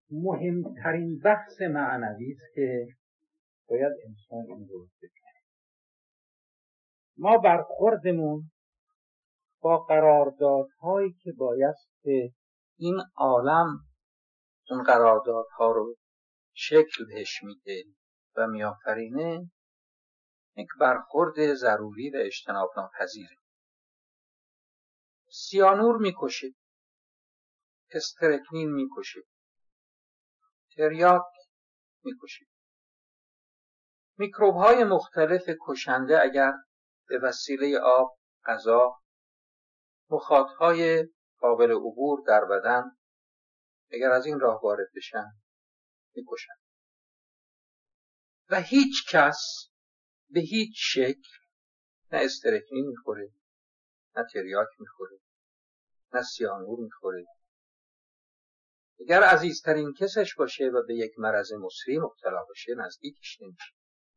مهمترین بحث معنوی است که باید انسان این رو بکنه. ما برخوردمون با قراردادهایی که بایستی این عالم اون قراردادها رو شکل بهش میده و میآفرینه، یک برخورد ضروری و اجتناب ناپذیره. سیانور میکشه، استرکنین میکشه، تریاک میکشه. میکروب های مختلف کشنده اگر به وسیله آب، غذا، مخاطهای قابل عبور در بدن اگر از این راه وارد بشن میکشن. و هیچ کس به هیچ شکل نه استرکنین میخوره، نه تریاک میخوره، نه سیانور میخوره. اگر عزیزترین کسش باشه و به یک مرض مسری مبتلا باشه نزدیکش نمیشه.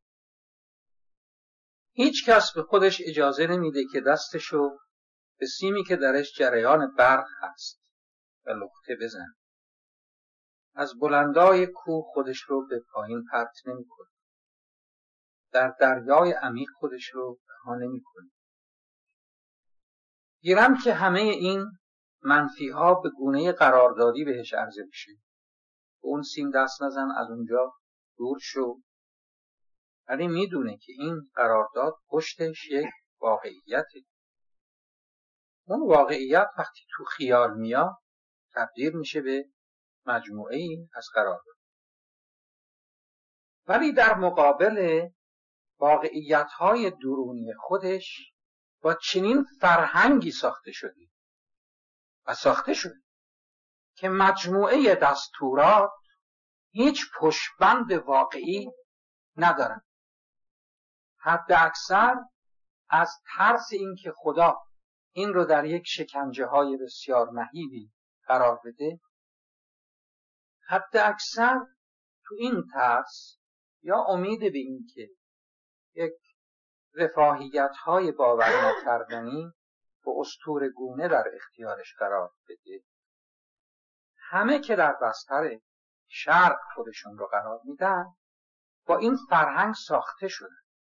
هیچ کس به خودش اجازه نمیده که دستشو به سیمی که درش جریان برق هست و لخته بزن. از بلندای کوه خودش رو به پایین پرت نمیکنه. در دریای عمیق خودش رو رها نمیکنه. گیرم که همه این منفی ها به گونه قراردادی بهش عرضه میشه. به اون سیم دست نزن، از اونجا دور شو. ولی میدونه که این قرارداد پشتش یک واقعیته. اون واقعیت وقتی تو خیال میاد تبدیل میشه به مجموعه‌ای از قرارداد. ولی در مقابل واقعیت‌های درونی خودش با چنین فرهنگی ساخته شده که مجموعه دستورات هیچ پشتبند واقعی ندارن. حد اکثر از ترس این که خدا این رو در یک شکنجه های بسیار مهیبی قرار بده، حد اکثر تو این ترس یا امید به این که یک رفاهیت های باور نکردنی و اسطوره‌گونه در اختیارش قرار بده، همه که در بستر شرق خودشون رو قرار میدن با این فرهنگ ساخته شدن.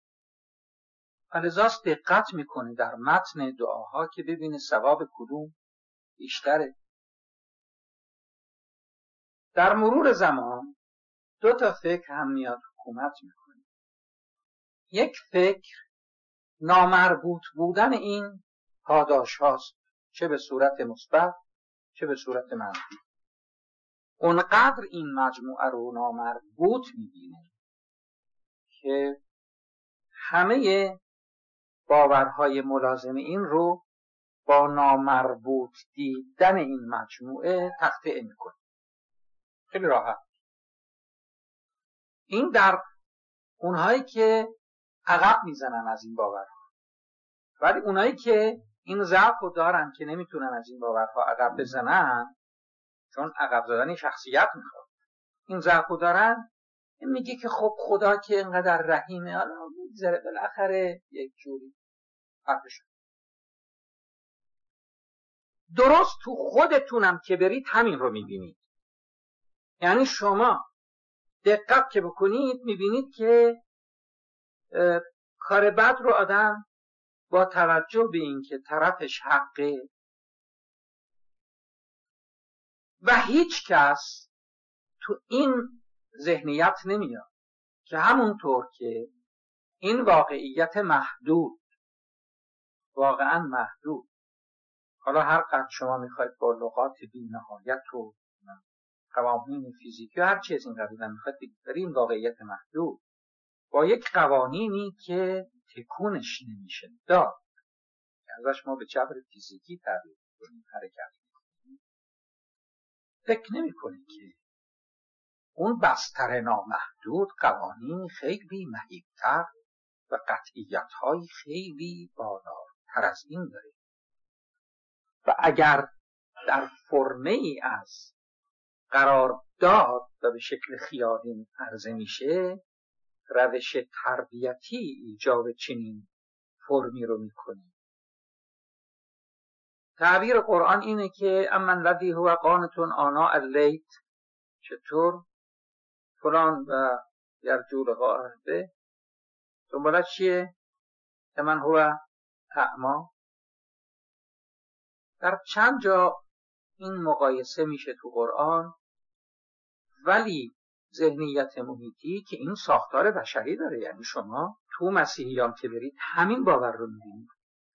فلذاست دقت میکنه در متن دعاها که ببینه ثواب کدوم بیشتره. در مرور زمان دو تا فکر هم میاد حکومت میکنه. یک فکر نامربوط بودن این پاداش هاست، چه به صورت مثبت چه به صورت منفی. اونقدر این مجموعه رو نامربوط میبینه که همه باورهای ملازم این رو با نامربوط دیدن این مجموعه تخطئه میکنه. خیلی راحت. این در اونهایی که عقب میزنن از این باورها. ولی اونهایی که این ضعف رو دارن که نمیتونن از این باورها عقب بزنن، چون عقب زدن شخصیت میخواد، این ضعف رو دارن، میگه که خب خدا که اینقدر رحیمه، حالا میگذره بالاخره یک جوری حرفشون. درست تو خودتونم که برید همین رو میبینید. یعنی شما دقت که بکنید میبینید که کار بد رو آدم با توجه به این که طرفش حقه و هیچ کس تو این ذهنیت نمیاد که همونطور که این واقعیت محدود، واقعا محدود، حالا هر قدر شما میخواید با لغات بی نهایت و قوانین فیزیکی و هر چیز این قبیل میخواید بگید، این واقعیت محدود با یک قوانینی که تکونش نمیشه داد، ازش ما به جبر فیزیکی تعبیر کنیم، حرکت کنیم، فکر نمی کنید که اون بستر نامحدود قوانین خیلی مهیبتر و قطعیت‌های خیلی بالاتر از این داره و اگر در فرمه ای از قرارداد و به شکل خیالی عرضه میشه، روش تربیتی ایجاب چنین فرمی رو میکنه. تعبیر قرآن اینه که امن الذی هو قانت آناء اللیل چطور فلان و یرجولها عهده دنبالت چیه؟ که من هو اعما. در چند جا این مقایسه میشه تو قرآن، ولی ذهنیت محیطی که این ساختار بشری داره، یعنی شما تو مسیحیان که برید همین باور رو میبینید.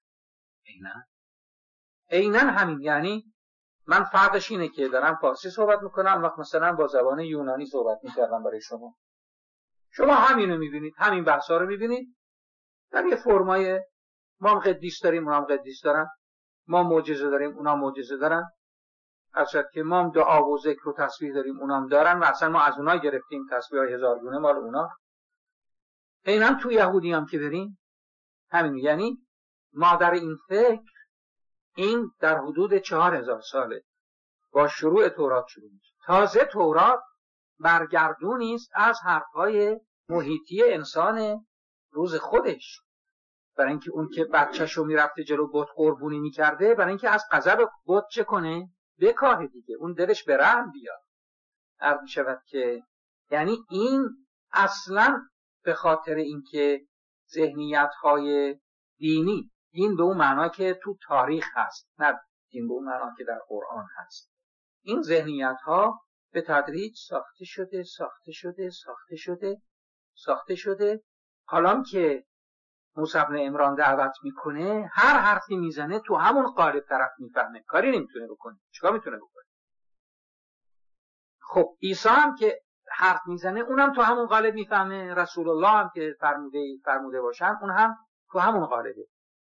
عیناً همین. یعنی من فرقش اینه که دارم فارسی صحبت میکنم، وقت مثلا با زبان یونانی صحبت میکردم برای شما همینو میبینید، همین بحثا رو میبینید در یه فرمای ما هم قدیس داریم، اونا هم قدیس دارن، ما معجزه داریم، اونا معجزه دارن، اصلا که ما هم دعا و ذکر و تسبیح داریم، اونا هم دارن و اصلا ما از اونا گرفتیم تسبیح‌های هزار گونه مال اونا. عیناً تو یهودی هم که بریم همین. یعنی مادر این فکر این در حدود 4000 ساله با شروع تورات شروع میشه. تازه تورات برگردونی است از حرفهای محیطی انسان روز خودش، برای اینکه اون که بچه‌شو میرفته جلو بت قربونی میکرده، برای اینکه از غضب بت چه کنه؟ بکاهه دیگه، اون دلش به رحم بیاد. عرض می‌شود که یعنی این اصلا به خاطر اینکه ذهنیت‌های دینی، دین به اون معنا که تو تاریخ هست، نه دین به اون معنا که در قرآن هست، این ذهنیت‌ها به تدریج ساخته شده. حالا که موسی بن عمران دعوت میکنه، هر حرفی میزنه تو همون قالب طرف میفهمه، کاری نمیتونه بکنه. چیکار میتونه بکنه؟ خب عیسی هم که حرف میزنه اونم تو همون قالب میفهمه، رسول الله هم که فرموده باشن اون هم تو همون قالبه.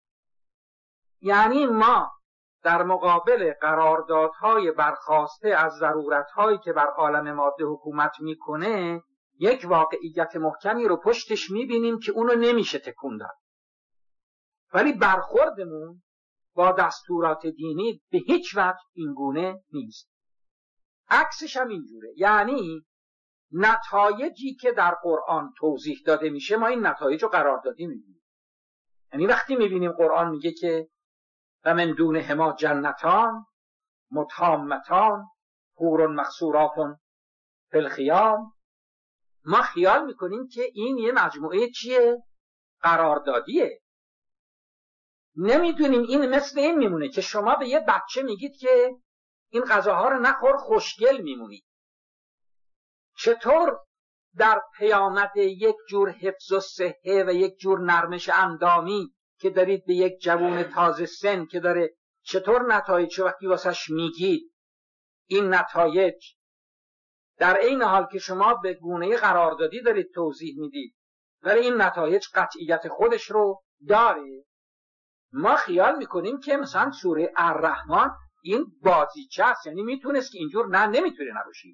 یعنی ما در مقابل قراردادهای برخاسته از ضرورتهایی که بر عالم ماده حکومت میکنه، یک واقعیت محکمی رو پشتش میبینیم که اونو نمیشه تکون داد. ولی برخوردمون با دستورات دینی به هیچ وجه اینگونه نیست. عکسش هم اینجوره. یعنی نتایجی که در قرآن توضیح داده میشه ما این نتایج رو قراردادی میبینیم. یعنی وقتی میبینیم قرآن میگه که و من دونهما جنتان متهامتان حور مقصورات فی الخیام، ما خیال میکنیم که این یه مجموعه چیه؟ قراردادیه. نمیدونیم این مثل این میمونه که شما به یه بچه میگید که این غذاها رو نخور، خوشگل میمونی. چطور در پیامد یک جور حفظ و صحه و یک جور نرمش اندامی که دارید به یک جوان تازه سن که داره، چطور نتایج وقتی واسش میگید این نتایج در این حال که شما به گونه قراردادی دارید توضیح میدید ولی این نتایج قطعیت خودش رو داره، ما خیال میکنیم که مثلا سوره الرحمن این بازیچه است. یعنی میتونست که اینجور نمیتونه نباشه.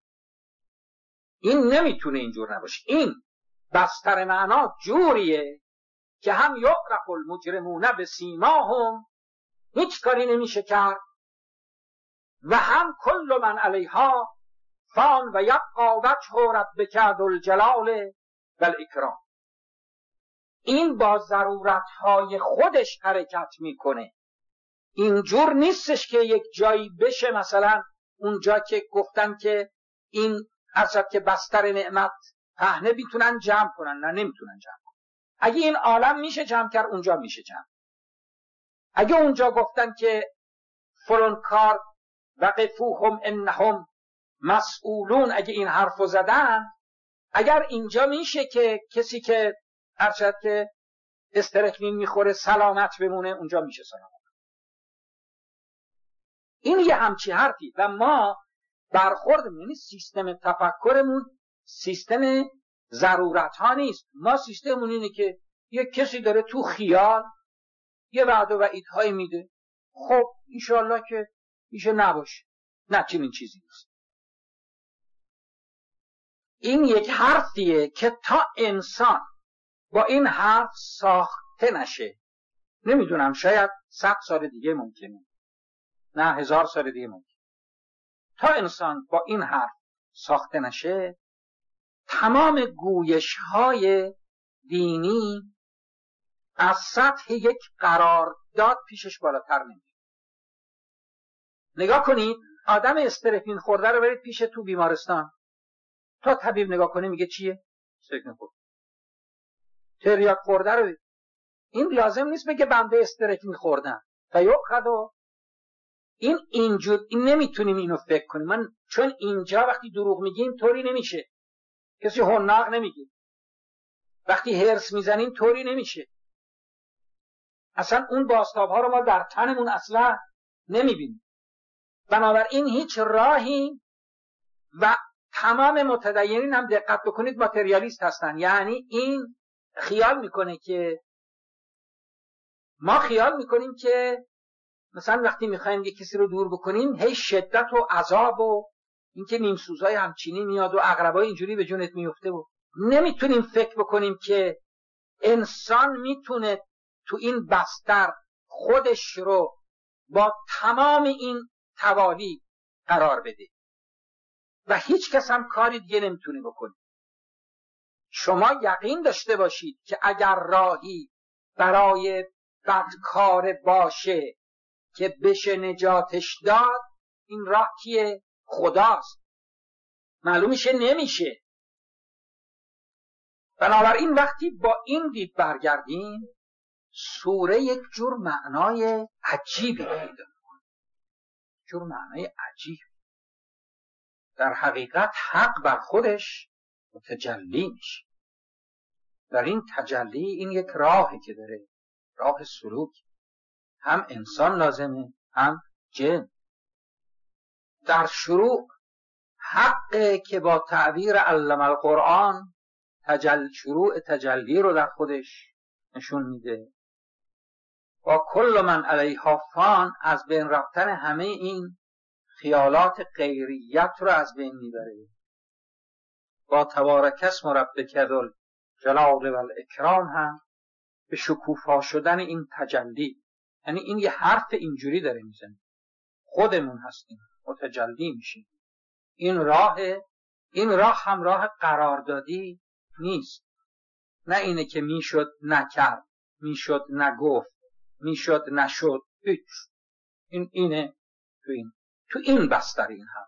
این نمیتونه اینجور نباشه. این بستر معنا جوریه که هم یعرف المجرمون بسیماهم، هیچ کاری نمیشه کرد، و هم کل من علیها فان و یبقی وجه ربک ذو الجلال والاکرام. این با ضرورتهای خودش حرکت میکنه. اینجور نیستش که یک جایی بشه مثلا اونجا که گفتن که این اصلا که بستر نعمت پهنه بیتونن جمع کنن، نه نمیتونن جمع کنن. اگه این عالم میشه جمع کرد اونجا میشه جمع. اگه اونجا گفتن که فلان کار وقفوهم انهم مسئولون، اگه این حرفو زدن، اگر اینجا میشه که کسی که ارشد که استرکنین میخوره سلامت بمونه، اونجا میشه سلامت. این یه همچی حرفی. و ما برخوردمون، یعنی سیستم تفکرمون سیستم ضرورت ها نیست. ما سیستممون اینه که یک کسی داره تو خیال یه وعده و وعیدهایی میده، خب انشالله که میشه نباشه. نه، چنین چیزی نیست. این یک حرفیه که تا انسان با این حرف ساخته نشه، نمیدونم شاید 100 سال دیگه ممکنه، نه 1000 سال دیگه ممکنه، تا انسان با این حرف ساخته نشه تمام گویش های دینی از سطح یک قرارداد پیشش بالاتر نمیره. نگاه کنید آدم استرپین خورده رو برید پیش تو بیمارستان، تا طبیب نگاه کنه میگه چیه؟ استرپین خورده. تریاک خورده رو این لازم نیست بگه بنده استرپین خوردم تا یؤخذ. این اینجور این نمیتونیم اینو فکر کنیم. من چون اینجا وقتی دروغ میگیم طوری نمیشه، کسی حناق نمیگه. وقتی هرس میزنیم طوری نمیشه. اصلا اون بازتاب ها رو ما در تنمون اصلا نمیبینیم. بنابراین هیچ راهی، و تمام متدینین هم دقت بکنید ماتریالیست هستن. یعنی این خیال میکنه که ما خیال میکنیم که مثلا وقتی میخوایم یه کسی رو دور بکنیم هی شدت و عذاب و اینکه نیمسوزای همچینی میاد و عقربای اینجوری به جونت میفته و نمیتونیم فکر بکنیم که انسان میتونه تو این بستر خودش رو با تمام این توالی قرار بده و هیچ کس هم کاری دیگه نمیتونه بکنه. شما یقین داشته باشید که اگر راهی برای بدکار باشه که بشه نجاتش داد، این راه کیه؟ خداست. معلوم میشه نمیشه. بنابراین وقتی با این دید برگردیم، سوره یک جور معنای عجیبی پیدا میکنه. جور معنای عجیب. در حقیقت حق بر خودش متجلی میشه. در این تجلی این یک راهی که داره، راه سلوک، هم انسان لازمه هم جن. در شروع حقه که با تعبیر علم القرآن شروع تجلی رو در خودش نشون میده. با کل من علیها فان از بین رفتن همه این خیالات غیریت رو از بین میبره. با تبارک اسم ربک ذو الجلال و الاکرام هم به شکوفا شدن این تجلی، یعنی این یه حرف اینجوری داره میزنه، خودمون هستیم متجلی میشیم. این راه هم راه قراردادی نیست. نه اینه که میشد نکرد، میشد نگفت، میشد نشد. هیچ. این اینه تو این بستر این هم.